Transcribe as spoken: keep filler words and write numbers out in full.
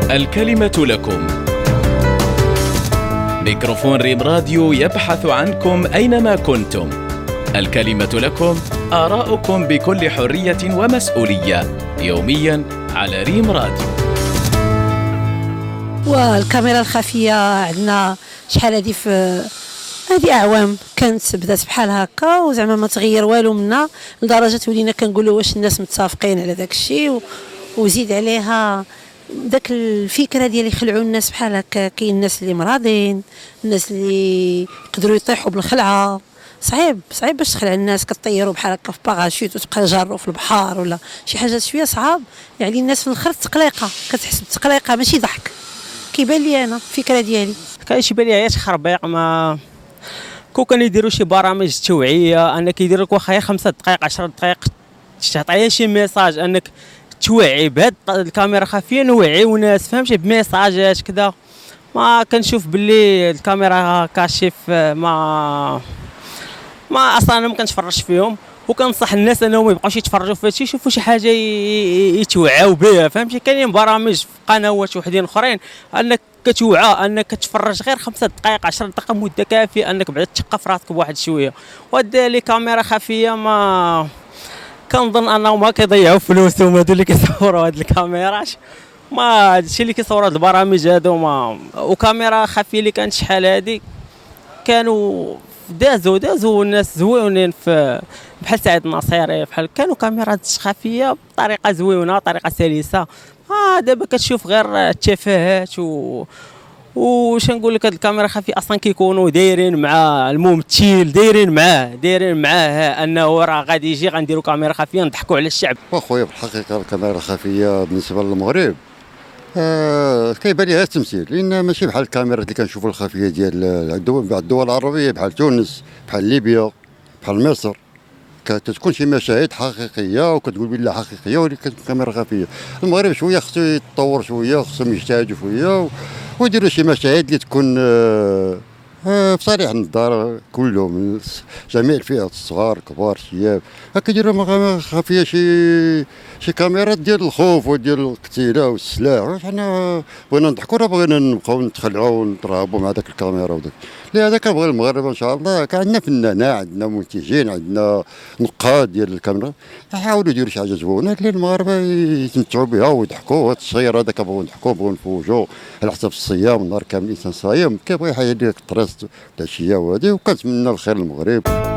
الكلمة لكم. ميكروفون ريم راديو يبحث عنكم أينما كنتم. الكلمة لكم، آراؤكم بكل حرية ومسؤولية، يومياً على ريم راديو. والكاميرا الخفية عندنا شحال هذه في هذه أعوام كانت بدات بحال هكا وزعما ما تغير والو منا، لدرجة ولينا كنقولوا واش الناس متفقين على داك الشيء، وزيد عليها داك الفكره ديال يخلعوا الناس بحال هكا. كاين الناس اللي مرضين، الناس اللي يقدروا يطيحوا بالخلعه، صعيب صعيب باش تخلع الناس، كطيروا بحال هكا في باغاشوت وتبقى جاروا في البحر ولا شي حاجات شويه صعاب. يعني الناس في الاخر تقليقه، كتحس بتقليقه ماشي ضحك. كيبان لي انا الفكره ديالي كيبان لي عياش خربيق. ما كون كانوا يديروا شي برامج توعيه انك كيديروا لك واخا خمسة دقائق عشر دقائق تعطيها شي ميساج انك توعي بهاد الكاميرا خفيه، نوعيو الناس فهمتي بميساجات كذا. ما كنشوف باللي الكاميرا كاشف ما ما اصلا انا ما كنتفرجش فيهم، وكنصح الناس انهم ما يبقاوش يتفرجوا في هادشي، يشوفوا شي حاجه يتوعاو بها فهمتي. كاينين برامج في قنوات وحدين اخرين انك كتوعى انك كتفرج غير خمسة دقائق عشر دقائق مده كافيه انك بعد تثقف راسك بواحد شويه. وهاد لي كاميرا خفيه ما كنظن انهم ما كيضيعوا فلوسهم هادو اللي كيصوروا هاد الكاميرات. ما هادشي اللي كيصوروا هاد البرامج هادو ما. وكاميرا خفيه اللي كانت شحال هادي كانوا دازوا دازوا الناس زوينين في بحال سعيد الناصيري، بحال كانوا كاميرات خفيه بطريقه زوينه طريقه سلسه. اه دابا كتشوف غير التفاهات و واش نقول لك. هاد الكاميرا خفيه اصلا كيكونوا دايرين مع الممثل، دايرين معاه دايرين معاه انه راه غادي يجي غنديروا كاميرا خفيه نضحكوا على الشعب. واخويا في الحقيقه الكاميرا الخفيه بالنسبه للمغرب آه كيبان لي غير تمثيل، لان ماشي بحال الكاميرات اللي كنشوفوا الخفيه ديال الدول الدول العربيه بحال تونس بحال ليبيا بحال مصر. كتكون شي مشاهد حقيقيه وكتقول بلي حقيقيه ولكن كاميرا خفيه. المغرب شويه خصو يتطور شويه، خصهم يجتهدوا شويه ويديروا شي مشاهد اللي تكون آه آه بصريح النظر كلهم، جميع الفئات الصغار الكبار الشياب. كيديروا كاميرا خفيه شي شي كاميرات ديال الخوف وديال القتيله والسلاح. حنا بغينا نضحكوا راه بغينا نبقاو نتخلعوا ونترهبوا مع داك الكاميرا وداك. لهذا كنبغي المغرب ان شاء الله كان عندنا فنانين، عندنا منتجين، عندنا نقاد ديال الكاميرا، يحاولوا يديروا شي حاجه زوينه اللي المغاربه يتمتعوا بها ويضحكوا. هذا الشير هذا كنبغيو نضحكوا، بغيو نفوجوا على حسب الصيام، النهار كامل الانسان صايم كيبغي يحيد لك الطريس العشيه وهذه. وكنتمنى الخير للمغرب.